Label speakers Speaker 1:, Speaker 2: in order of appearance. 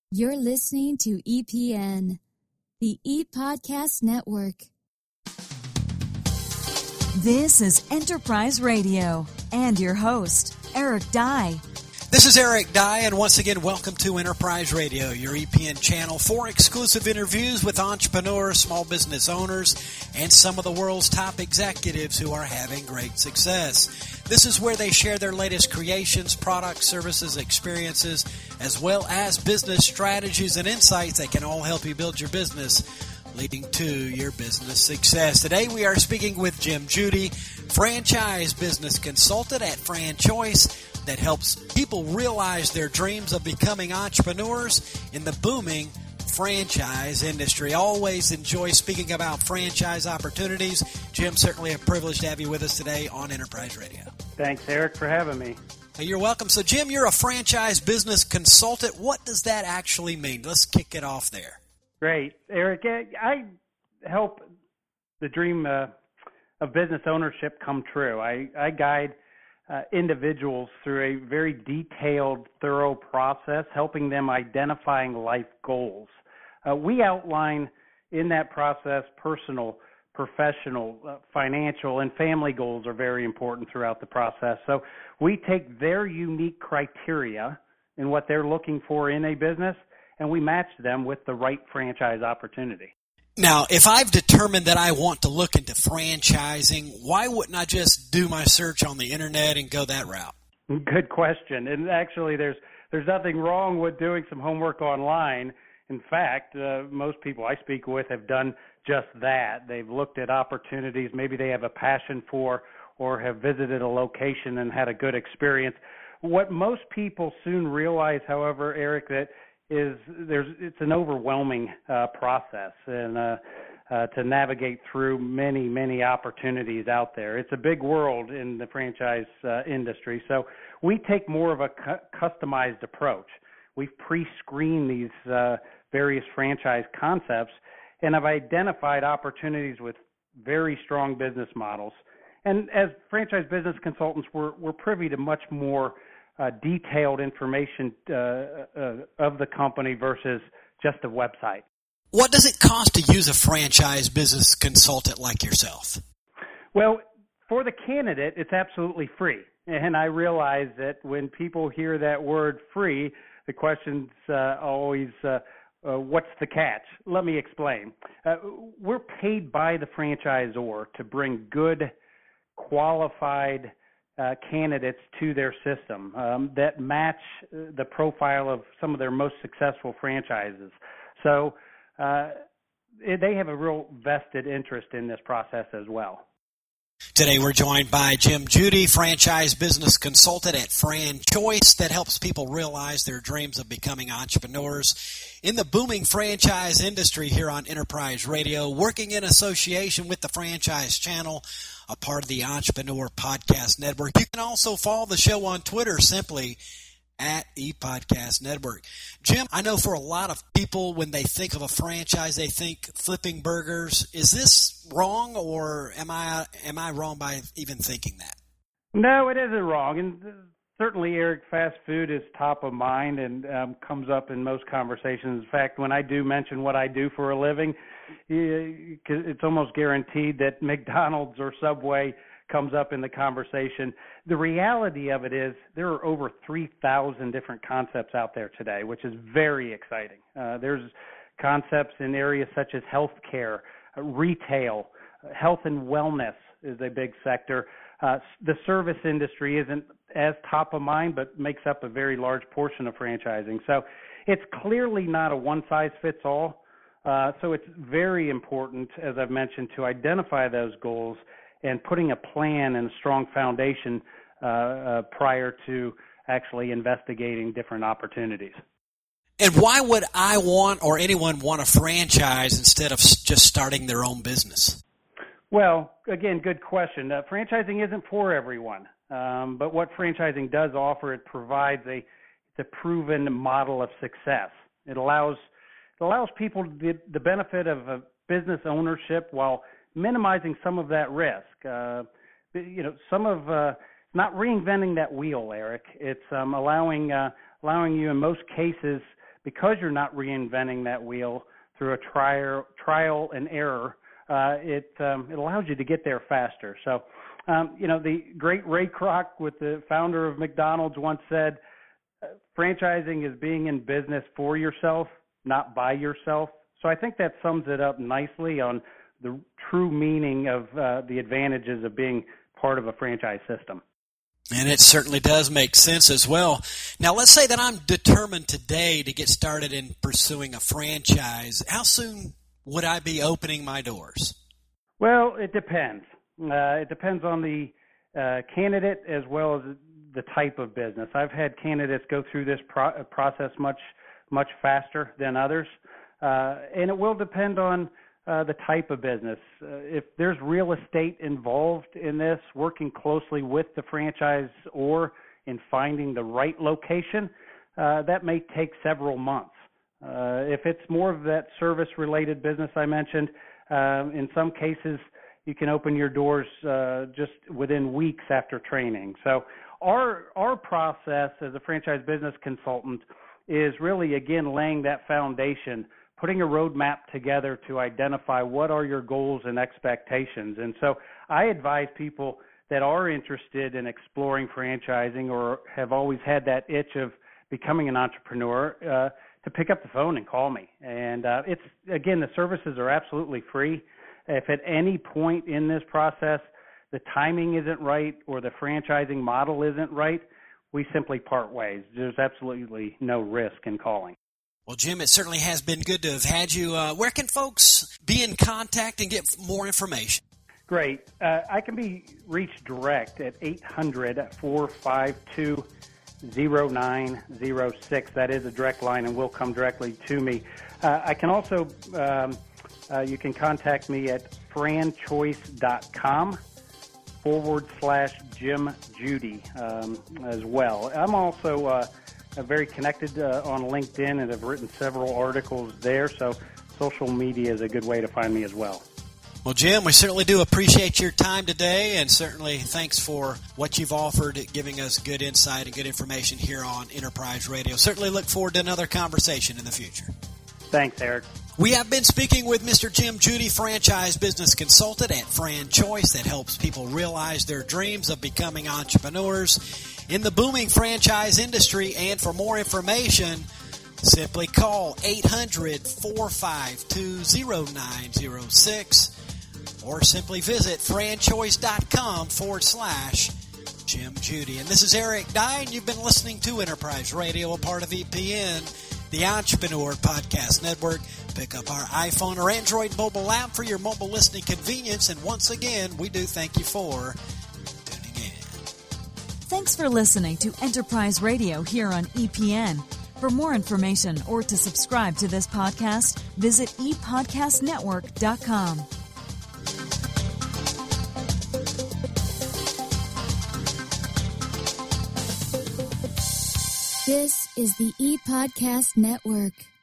Speaker 1: You're listening to EPN, the ePodcast Network. This is Enterprise Radio and your host, Eric Dye.
Speaker 2: This is Eric Dye, and once again, welcome to Enterprise Radio, your EPN channel for exclusive interviews with entrepreneurs, small business owners, and some of the world's top executives who are having great success. This is where they share their latest creations, products, services, experiences, as well as business strategies and insights that can all help you build your business, leading to your business success. Today we are speaking with Jim Judy, franchise business consultant at FranChoice, that helps people realize their dreams of becoming entrepreneurs in the booming franchise industry. Always enjoy speaking about franchise opportunities. Jim, certainly a privilege to have you with us today on Enterprise Radio.
Speaker 3: Thanks, Eric, for having me.
Speaker 2: You're welcome. So, Jim, you're a franchise business consultant. What does that actually mean? Let's kick it off there.
Speaker 3: Great. Eric, I help the dream of business ownership come true. I guide individuals through a very detailed, thorough process, helping them identifying life goals. We outline in that process personal, professional, financial, and family goals are very important throughout the process. So we take their unique criteria and what they're looking for in a business, and we match them with the right franchise opportunity.
Speaker 2: Now, if I've determined that I want to look into franchising, why wouldn't I just do my search on the internet and go that route?
Speaker 3: Good question. And actually, there's nothing wrong with doing some homework online. In fact, most people I speak with have done just that. They've looked at opportunities maybe they have a passion for or have visited a location and had a good experience. What most people soon realize, however, Eric, that it's an overwhelming process and to navigate through many opportunities out there. It's a big world in the franchise industry, so we take more of a customized approach. We've pre-screened these various franchise concepts and have identified opportunities with very strong business models. And as franchise business consultants, we're privy to much more detailed information of the company versus just a website.
Speaker 2: What does it cost to use a franchise business consultant like yourself?
Speaker 3: Well, for the candidate, it's absolutely free. And I realize that when people hear that word free, the question's always, what's the catch? Let me explain. We're paid by the franchisor to bring good, qualified candidates to their system that match the profile of some of their most successful franchises. So they have a real vested interest in this process as well.
Speaker 2: Today we're joined by Jim Judy, franchise business consultant at FranChoice, that helps people realize their dreams of becoming entrepreneurs in the booming franchise industry here on Enterprise Radio, working in association with the Franchise Channel, a part of the Entrepreneur Podcast Network. You can also follow the show on Twitter simply at ePodcast Network. Jim, I know for a lot of people, when they think of a franchise, they think flipping burgers. Is this wrong, or am I wrong by even thinking that?
Speaker 3: No, it isn't wrong. And certainly, Eric, fast food is top of mind and comes up in most conversations. In fact, when I do mention what I do for a living, it's almost guaranteed that McDonald's or Subway comes up in the conversation. The reality of it is there are over 3,000 different concepts out there today, which is very exciting. There's concepts in areas such as healthcare, retail, health and wellness is a big sector. The service industry isn't as top of mind, but makes up a very large portion of franchising. So it's clearly not a one-size-fits-all. So it's very important, as I've mentioned, to identify those goals and putting a plan and a strong foundation prior to actually investigating different opportunities.
Speaker 2: And why would I want, or anyone want, a franchise instead of just starting their own business?
Speaker 3: Well, again, good question. Franchising isn't for everyone, but what franchising does offer, it provides it's a proven model of success. It allows people the benefit of a business ownership while minimizing some of that risk. Not reinventing that wheel, Eric. It's allowing you in most cases because you're not reinventing that wheel through a trial and error, it allows you to get there faster. So, the great Ray Kroc, the founder of McDonald's, once said, franchising is being in business for yourself, not by yourself. So I think that sums it up nicely on the true meaning of the advantages of being part of a franchise system.
Speaker 2: And it certainly does make sense as well. Now, let's say that I'm determined today to get started in pursuing a franchise. How soon would I be opening my doors?
Speaker 3: Well, it depends. It depends on the candidate as well as the type of business. I've had candidates go through this process much faster than others, and it will depend on the type of business. If there's real estate involved in this, working closely with the franchisor in finding the right location, that may take several months. If it's more of that service-related business I mentioned, in some cases you can open your doors just within weeks after training. So our process as a franchise business consultant is really, again, laying that foundation, putting a roadmap together to identify what are your goals and expectations. And so I advise people that are interested in exploring franchising or have always had that itch of becoming an entrepreneur to pick up the phone and call me. And it's, again, the services are absolutely free. If at any point in this process the timing isn't right or the franchising model isn't right, we simply part ways. There's absolutely no risk in calling.
Speaker 2: Well, Jim, it certainly has been good to have had you. Where can folks be in contact and get more information?
Speaker 3: Great. I can be reached direct at 800-452-0906. That is a direct line and will come directly to me. I can also, you can contact me at franchoice.com/Jim Judy as well. I'm also very connected on LinkedIn and have written several articles there, so social media is a good way to find me as well.
Speaker 2: Well, Jim, we certainly do appreciate your time today, and certainly thanks for what you've offered, giving us good insight and good information here on Enterprise Radio. Certainly look forward to another conversation in the future.
Speaker 3: Thanks, Eric.
Speaker 2: We have been speaking with Mr. Jim Judy, franchise business consultant at FranChoice, that helps people realize their dreams of becoming entrepreneurs in the booming franchise industry. And for more information, simply call 800-452-0906 or simply visit franchoice.com/Jim Judy. And this is Eric Dye, and you've been listening to Enterprise Radio, a part of EPN, the Entrepreneur Podcast Network. Pick up our iPhone or Android mobile app for your mobile listening convenience. And once again, we do thank you for tuning in.
Speaker 1: Thanks for listening to Enterprise Radio here on EPN. For more information or to subscribe to this podcast, visit epodcastnetwork.com.
Speaker 4: This is the ePodcast Network.